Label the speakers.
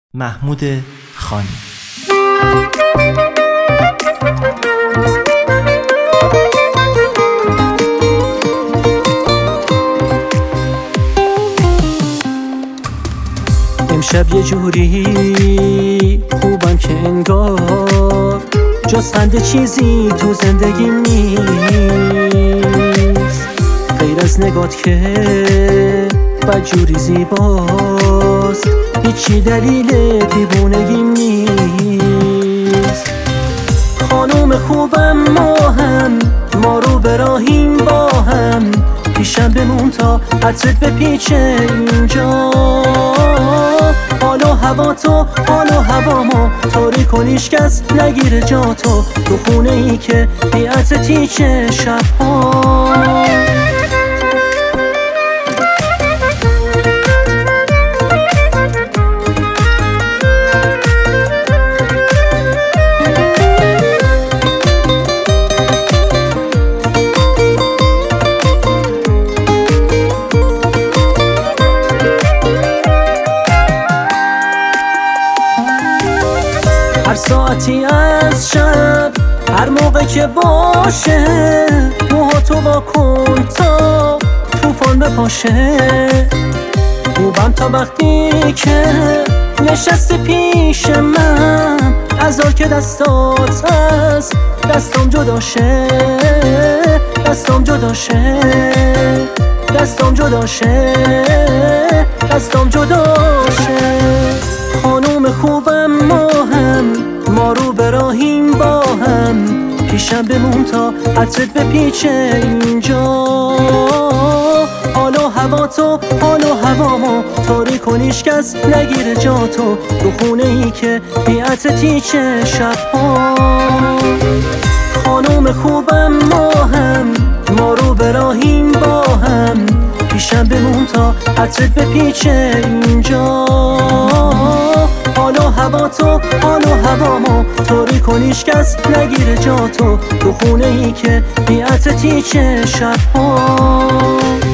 Speaker 1: محمود خانی.
Speaker 2: امشب یه جوری خوبم که انگار جز خنده چیزی تو زندگیم نیست، غیر از نگات که بدجوری زیباست، هیچی دلیل دیوونگیم نیست. خانوم خوبم ماهم، ما رو به راهیم با هم، پیشم بمون تا عطرت بپیچه اینجا. حال و هوا تو، حال و هوامو طوری کنیش کس نگیره جا تو خونه ای که بی عطرتی چه شبها. هر ساعتی از شب، هر موقع که باشه، موهاتو وا کن تا طوفان بپاشه. خوبم تا وقتی که نشستی پیش من، عذار که دستات هست دستام جداشه، دستام جداشه، دستام جداشه، دستام جداشه. خانوم خوبم ماهم، ما رو به راهیم با هم، پیشم بمون تا عطرت بپیچه اینجا. حال و هوا تو، حال و هوامو طوری کنیش کس نگیره جا تو خونه ای که بی عطرتی چه شبها. خانوم خوبم ماهم، ما رو به راهیم با هم، پیشم بمون تا عطرت بپیچه اینجا. حال و هوا تو، حال و هوامو طوری کنیش کس نگیره جا تو خونه ای که بی عطرتی چه شبها.